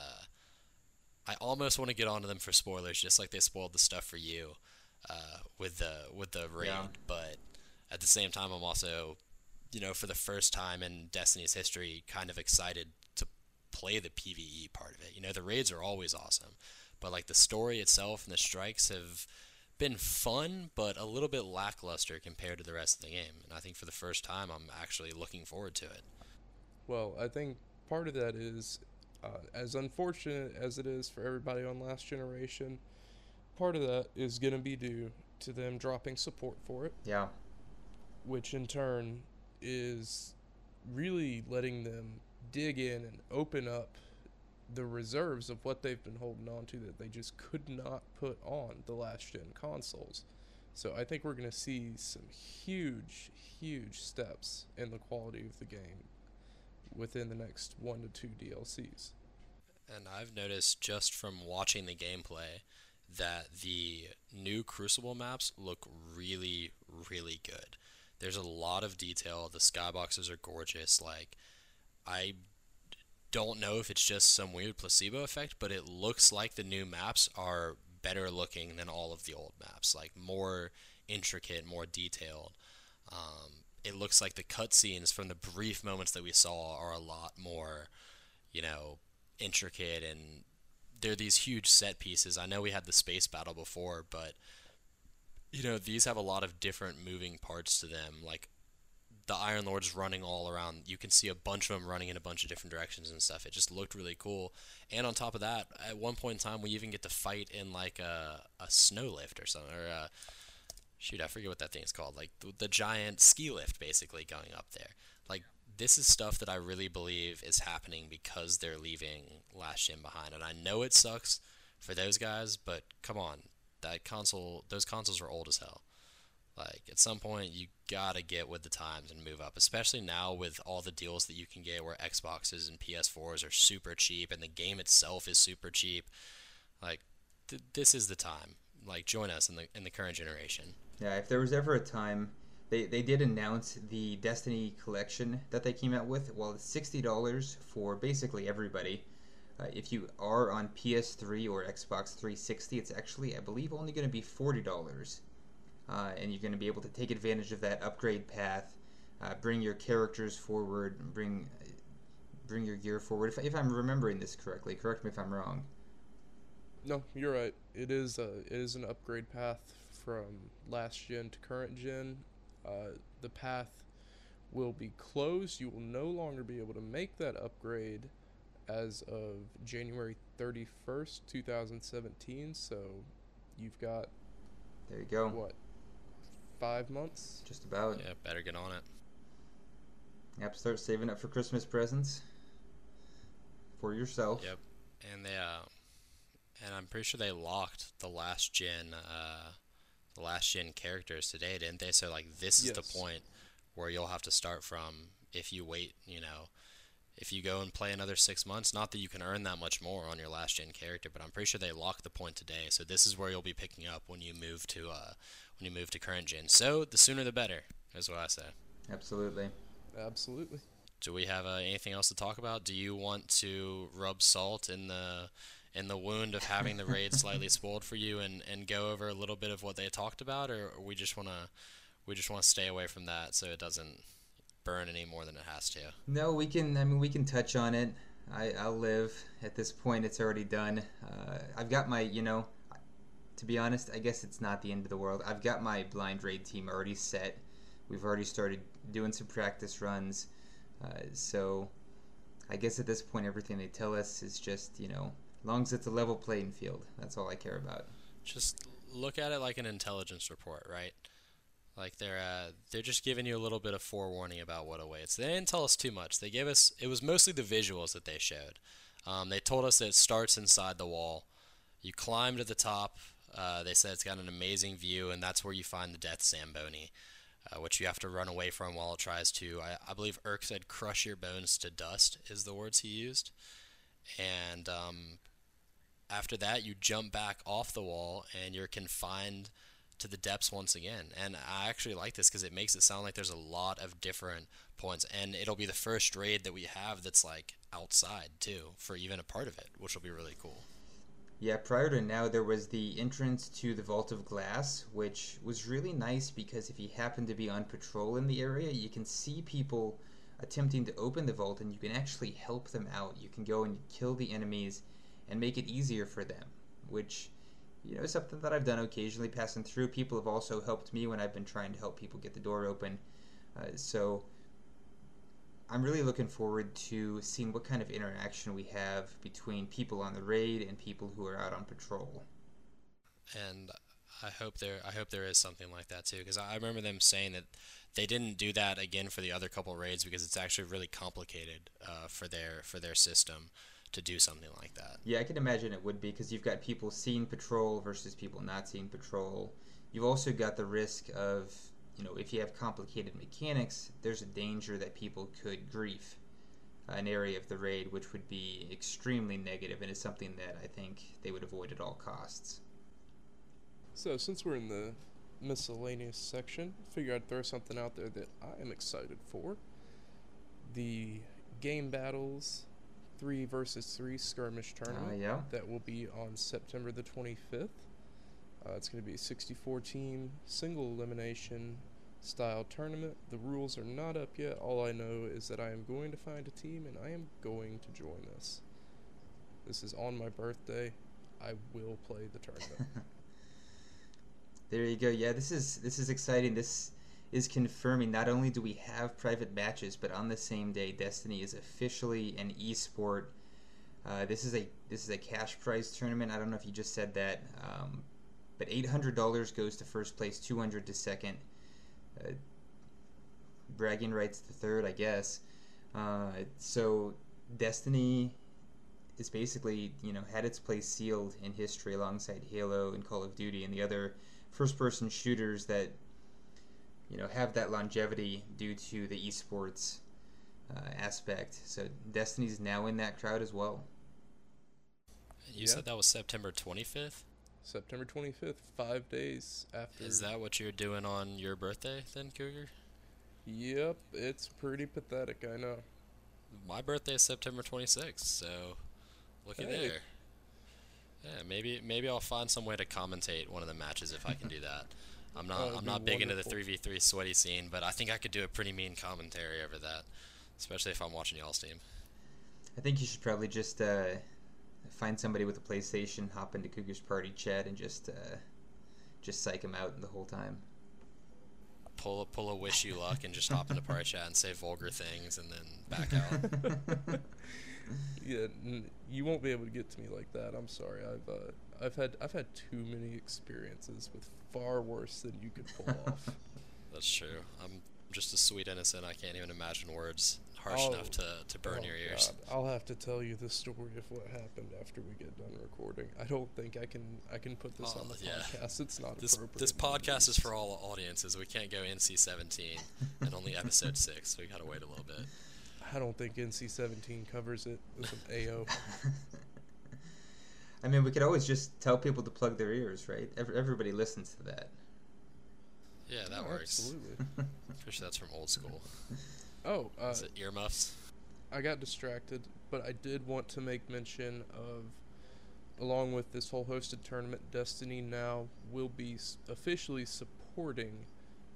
S1: I almost want to get onto them for spoilers, just like they spoiled the stuff for you with the raid. Yeah. But at the same time, I'm also, you know, for the first time in Destiny's history, kind of excited to play the PvE part of it. You know, the raids are always awesome, but like the story itself and the strikes have been fun, but a little bit lackluster compared to the rest of the game. And I think for the first time, I'm actually looking forward to it.
S3: Well, I think part of that is, as unfortunate as it is for everybody on Last Generation, part of that is going to be due to them dropping support for it.
S2: Yeah.
S3: Which in turn is really letting them dig in and open up the reserves of what they've been holding on to that they just could not put on the last gen consoles. So I think we're going to see some huge steps in the quality of the game within the next 1 to 2 DLCs.
S1: And I've noticed just from watching the gameplay that the new Crucible maps look really, really good. There's a lot of detail. The skyboxes are gorgeous. Like, I don't know if it's just some weird placebo effect, but it looks like the new maps are better looking than all of the old maps. Like, more intricate, more detailed. It looks like the cutscenes from the brief moments that we saw are a lot more, you know, intricate, and they're these huge set pieces. I know we had the space battle before, but, you know, these have a lot of different moving parts to them. Like, the Iron Lords running all around. You can see a bunch of them running in a bunch of different directions and stuff. It just looked really cool. And on top of that, at one point in time, we even get to fight in, like, a snow lift or something, or shoot, I forget what that thing is called. Like, the giant ski lift, basically, going up there. Like, this is stuff that I really believe is happening because they're leaving Last Gen behind. And I know it sucks for those guys, but come on. Those consoles are old as hell. Like, at some point, you gotta get with the times and move up. Especially now with all the deals that you can get where Xboxes and PS4s are super cheap and the game itself is super cheap. Like, this is the time. Like, join us in the current generation.
S2: Yeah, if there was ever a time, they did announce the Destiny collection that they came out with. Well, it's $60 for basically everybody. If you are on PS3 or Xbox 360, it's actually, I believe, only going to be $40. And you're going to be able to take advantage of that upgrade path, bring your characters forward, bring your gear forward. If I'm remembering this correctly, correct me if I'm wrong.
S3: No, you're right. It is an upgrade path from last gen to current gen. The path will be closed. You will no longer be able to make that upgrade as of January 31st, 2017. So you've got,
S2: there you go.
S3: What, 5 months?
S2: Just about.
S1: Yeah, better get on it.
S2: Yep, start saving up for Christmas presents for yourself.
S1: Yep, and and I'm pretty sure they locked the last gen characters today, didn't they? So, like, this is the point where you'll have to start from if you wait, you know, if you go and play another 6 months. Not that you can earn that much more on your last gen character, but I'm pretty sure they locked the point today. So this is where you'll be picking up when you move to current gen. So the sooner the better, is what I say.
S2: Absolutely.
S3: Absolutely.
S1: Do we have anything else to talk about? Do you want to rub salt in the wound of having the raid slightly spoiled for you and go over a little bit of what they talked about, or we just want we just want to stay away from that so it doesn't burn any more than it has to.
S2: No, we can. I mean, we can touch on it. I'll live. At this point, it's already done. I've got my, to be honest, I guess it's not the end of the world. I've got my blind raid team already set. We've already started doing some practice runs. So I guess at this point, everything they tell us is just, as long as it's a level playing field, that's all I care about.
S1: Just look at it like an intelligence report, right? Like they're just giving you a little bit of forewarning about what awaits. They didn't tell us too much. They gave us, it was mostly the visuals that they showed. They told us that it starts inside the wall. You climb to the top. They said it's got an amazing view, and that's where you find the Death Zamboni, which you have to run away from while it tries to, I believe Urk said, crush your bones to dust is the words he used. And after that, you jump back off the wall, and you're confined to the depths once again. And I actually like this because it makes it sound like there's a lot of different points, and it'll be the first raid that we have that's like outside too for even a part of it, which will be really cool.
S2: Yeah, prior to now there was the entrance to the Vault of Glass, which was really nice because if you happen to be on patrol in the area, you can see people attempting to open the vault and you can actually help them out. You can go and kill the enemies and make it easier for them, which is something that I've done occasionally passing through. People have also helped me when I've been trying to help people get the door open. So I'm really looking forward to seeing what kind of interaction we have between people on the raid and people who are out on patrol.
S1: And I hope there is something like that too, because I remember them saying that they didn't do that again for the other couple raids because it's actually really complicated for their system to do something like that.
S2: Yeah, I can imagine it would be because you've got people seeing patrol versus people not seeing patrol. You've also got the risk of, if you have complicated mechanics, there's a danger that people could grief an area of the raid, which would be extremely negative and is something that I think they would avoid at all costs.
S3: So, since we're in the miscellaneous section, I figure I'd throw something out there that I am excited for. The Game Battles 3 versus 3 skirmish tournament that will be on September the 25th. It's going to be a 64-team single elimination style tournament. The rules are not up yet. All I know is that I am going to find a team and I am going to join this. This is on my birthday. I will play the tournament.
S2: There you go. Yeah, this is exciting. This is confirming not only do we have private matches, but on the same day, Destiny is officially an esport. This is a cash prize tournament. I don't know if you just said that, but $800 goes to first place, $200 to second, bragging rights to third, I guess. So Destiny is basically had its place sealed in history alongside Halo and Call of Duty and the other first-person shooters that have that longevity due to the esports aspect. So Destiny's now in that crowd as well.
S1: You said that was September 25th?
S3: September 25th, 5 days after.
S1: Is that what you're doing on your birthday then, Cougar?
S3: Yep, it's pretty pathetic, I know.
S1: My birthday is September 26th, so looky there. Yeah, maybe I'll find some way to commentate one of the matches if I can do that. I'm not big into the 3v3 sweaty scene, but I think I could do a pretty mean commentary over that, especially if I'm watching y'all's team.
S2: I think you should probably just find somebody with a PlayStation, hop into Cougar's party chat, and just psych him out the whole time.
S1: Pull a wish you luck and just hop into party chat and say vulgar things and then back out.
S3: Yeah, you won't be able to get to me like that. I'm sorry. I've had too many experiences with far worse than you could pull off.
S1: That's true. I'm just a sweet innocent. I can't even imagine words harsh enough to burn your ears.
S3: God. I'll have to tell you the story of what happened after we get done recording. I don't think I can put this on the podcast. It's not appropriate.
S1: This podcast is for all audiences. We can't go NC-17 and only episode 6, so we gotta wait a little bit.
S3: I don't think NC-17 covers it with an AO.
S2: I mean, we could always just tell people to plug their ears, right? Everybody listens to that.
S1: Yeah, that works.
S3: Absolutely.
S1: Pretty sure that's from old school.
S3: Oh,
S1: is it earmuffs?
S3: I got distracted, but I did want to make mention of, along with this whole hosted tournament, Destiny now will be officially supporting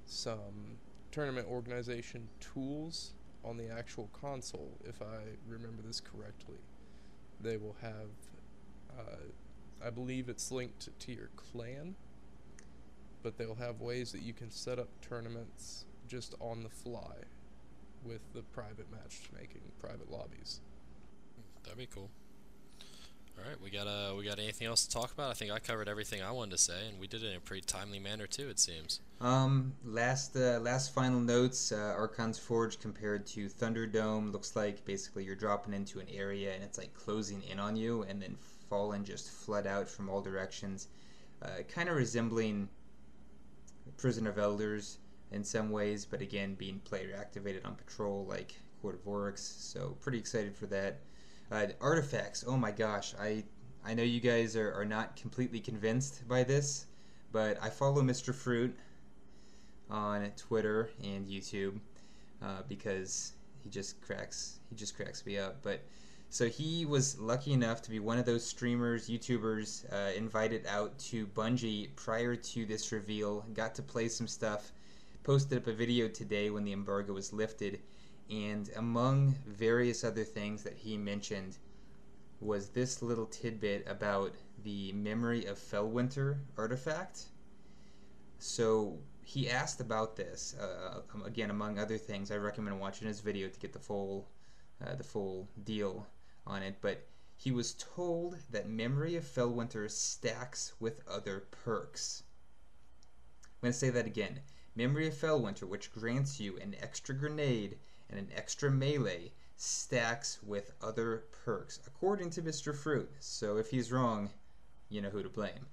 S3: some tournament organization tools on the actual console, if I remember this correctly. They will have, I believe it's linked to your clan, but they'll have ways that you can set up tournaments just on the fly with the private matchmaking, private lobbies.
S1: That'd be cool. All right, we got anything else to talk about? I think I covered everything I wanted to say, and we did it in a pretty timely manner too, it seems.
S2: Last final notes. Archon's Forge compared to Thunderdome looks like basically you're dropping into an area and it's like closing in on you, and then Fallen just flood out from all directions, kind of resembling Prison of Elders in some ways, but again being player activated on patrol like Court of Oryx. So pretty excited for that. Artifacts, oh my gosh, I know you guys are not completely convinced by this, but I follow Mr. Fruit on Twitter and YouTube because he just cracks me up. But so he was lucky enough to be one of those streamers, YouTubers invited out to Bungie prior to this reveal, got to play some stuff, posted up a video today when the embargo was lifted. And among various other things that he mentioned was this little tidbit about the Memory of Fellwinter artifact. So he asked about this. Again, among other things, I recommend watching his video to get the full deal on it. But he was told that Memory of Fellwinter stacks with other perks. I'm going to say that again. Memory of Fellwinter, which grants you an extra grenade and an extra melee, stacks with other perks, according to Mr. Fruit. So if he's wrong, you know who to blame.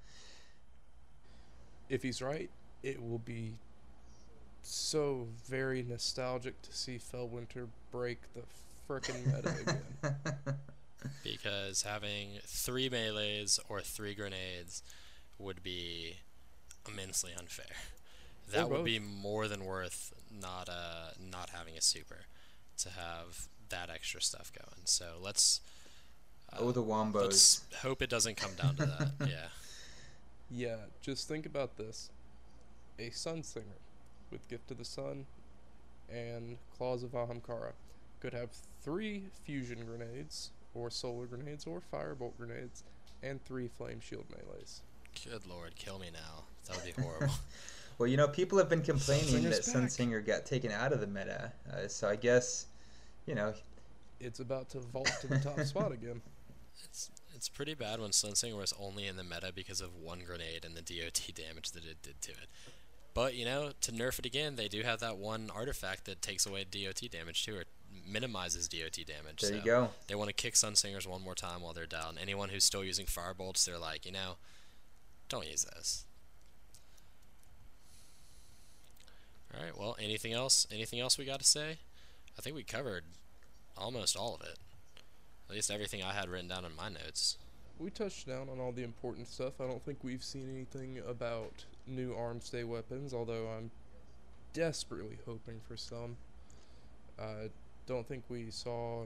S3: If he's right, it will be so very nostalgic to see Fellwinter break the frickin' meta again.
S1: Because having 3 melees or 3 grenades would be immensely unfair. That would be more than worth not having a super to have that extra stuff going. So let's
S2: the wombos.
S1: Let's hope it doesn't come down to that. Yeah.
S3: Yeah, just think about this. A Sunsinger with Gift of the Sun and Claws of Ahamkara could have 3 fusion grenades, or solar grenades, or firebolt grenades, and 3 flame shield melees.
S1: Good lord, kill me now. That would be horrible.
S2: Well, you know, people have been complaining that Sunsinger got taken out of the meta, so I guess, you know,
S3: it's about to vault to the top spot again.
S1: It's pretty bad when Sunsinger was only in the meta because of 1 grenade and the DOT damage that it did to it. But, you know, to nerf it again, they do have that one artifact that takes away DOT damage too, or minimizes DOT damage.
S2: There you go.
S1: They want to kick Sunsingers one more time while they're down. Anyone who's still using Firebolts, they're like, you know, don't use this. Alright, well, anything else? Anything else we got to say? I think we covered almost all of it. At least everything I had written down in my notes.
S3: We touched down on all the important stuff. I don't think we've seen anything about new arms day weapons, although I'm desperately hoping for some. I don't think we saw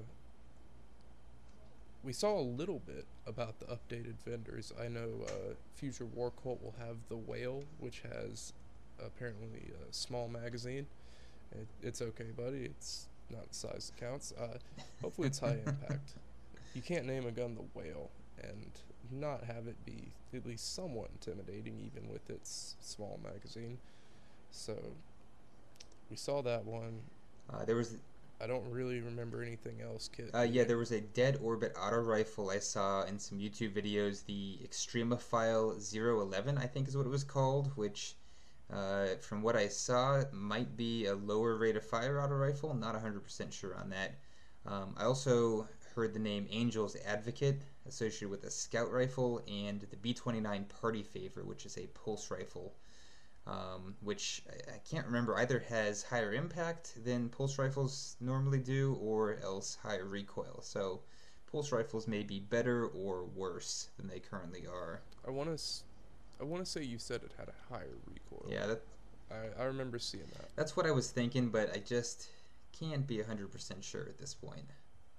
S3: a little bit about the updated vendors. I know Future War Cult will have the Whale, which has apparently a small magazine. It's okay, buddy. It's not the size that counts. Hopefully it's high impact. You can't name a gun the Whale and not have it be at least somewhat intimidating, even with its small magazine. So we saw that one. I don't really remember anything else, Kit.
S2: Yeah, there was a Dead Orbit auto rifle I saw in some YouTube videos. The Extremophile 011, I think is what it was called, which, from what I saw, might be a lower rate of fire auto rifle. Not 100% sure on that. I also heard the name Angel's Advocate associated with a scout rifle, and the B-29 Party Favor, which is a pulse rifle, which I can't remember, either has higher impact than pulse rifles normally do, or else higher recoil. So pulse rifles may be better or worse than they currently are.
S3: I want to say you said it had a higher recoil.
S2: Yeah,
S3: I remember seeing that.
S2: That's what I was thinking, but I just can't be 100% sure at this point.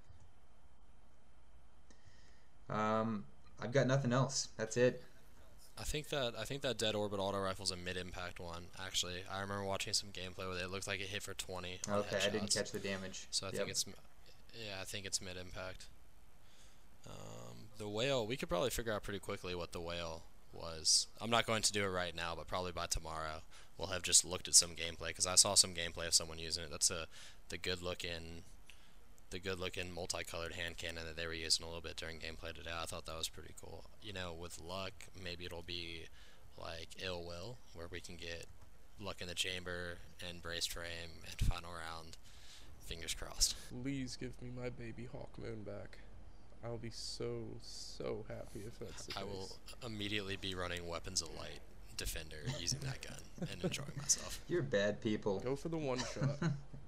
S2: I've got nothing else. That's it.
S1: I think that Dead Orbit auto rifle's a mid-impact one. Actually, I remember watching some gameplay with it. It looked like it hit for 20.
S2: Okay,
S1: I
S2: didn't catch the damage.
S1: So I think it's mid-impact. The whale, we could probably figure out pretty quickly what the whale was. I'm not going to do it right now, but probably by tomorrow we'll have just looked at some gameplay, because I saw some gameplay of someone using it. That's the good looking multicolored hand cannon that they were using a little bit during gameplay today. I thought that was pretty cool. You know, with luck, maybe it'll be like Ill Will, where we can get luck in the chamber and braced frame and final round. Fingers crossed.
S3: Please give me my baby Hawkmoon back. I'll be so happy if that's the case.
S1: I will immediately be running Weapons of Light Defender using that gun and enjoying myself.
S2: You're bad people.
S3: Go for the one shot.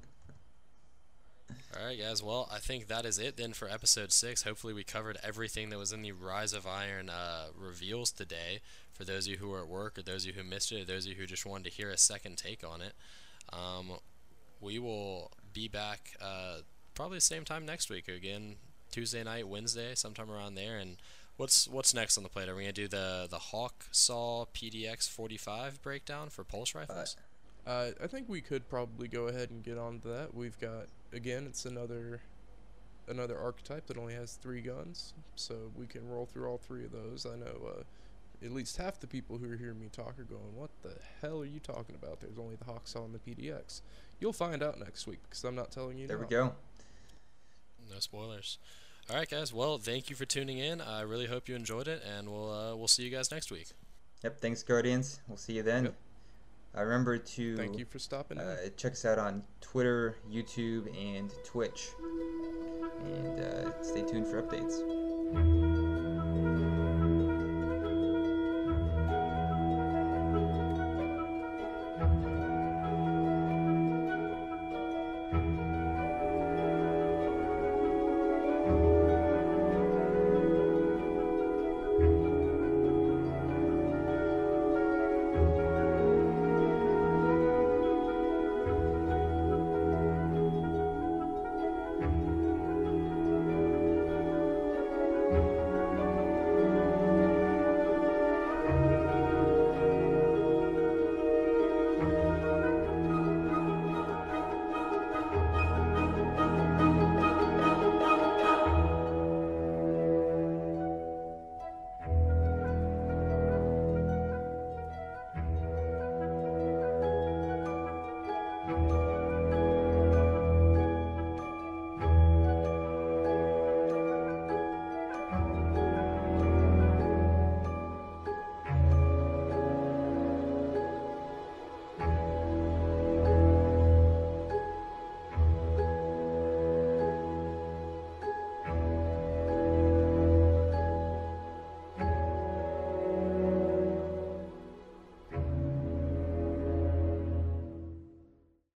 S1: Alright guys, well, I think that is it then for episode 6. Hopefully we covered everything that was in the Rise of Iron reveals today. For those of you who were at work, or those of you who missed it, or those of you who just wanted to hear a second take on it, we will be back probably the same time next week. Again, Tuesday night, Wednesday, sometime around there. And what's next on the plate? Are we going to do the Hawk Saw PDX 45 breakdown for pulse rifles?
S3: I think we could probably go ahead and get on to that. We've got, again, it's another archetype that only has 3 guns, so we can roll through all 3 of those. I know at least half the people who are hearing me talk are going, what the hell are you talking about? There's only the Hawksaw and the PDX. You'll find out next week, because I'm not telling you
S2: There
S3: now.
S2: we go.
S1: No spoilers. Alright guys, well, thank you for tuning in. I really hope you enjoyed it, and we'll see you guys next week.
S2: Yep, thanks Guardians. We'll see you then.
S3: Yep.
S2: Remember to
S3: Thank you for stopping in.
S2: check us out on Twitter, YouTube, and Twitch. And stay tuned for updates.